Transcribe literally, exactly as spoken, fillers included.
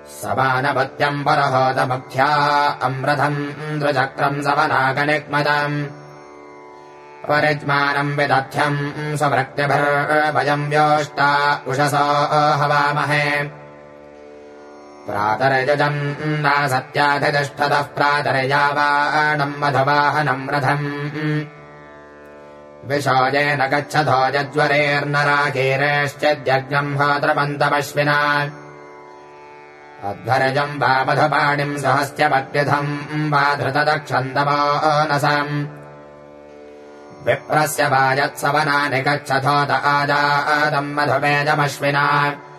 सवानपत्यम् परहोतमुख्या अमृतम् द्रुचक्रम् सवनागनिग्मदम् परिज्मानम् विदध्यम् स्वभृक्तिभिर्वयम् व्योष्टा उषसो हवामहे प्रातर्युजम् नासत्याधितिष्ठतः प्रातर्यावाणम् मधुवाहनम् रथम् विशोजेन गच्छतो यज्वरेर्नराकीरेश्चिद्यज्ञम् होत्रमन्तमश्विना अध्वरजम् वा मधुपाणिम् सहस्त्यपद्युधम् वा धृतदक्षन्तमानसम् विप्रस्य वा यत्सवनानि गच्छथोत आजादम् मधुमेजमश्विना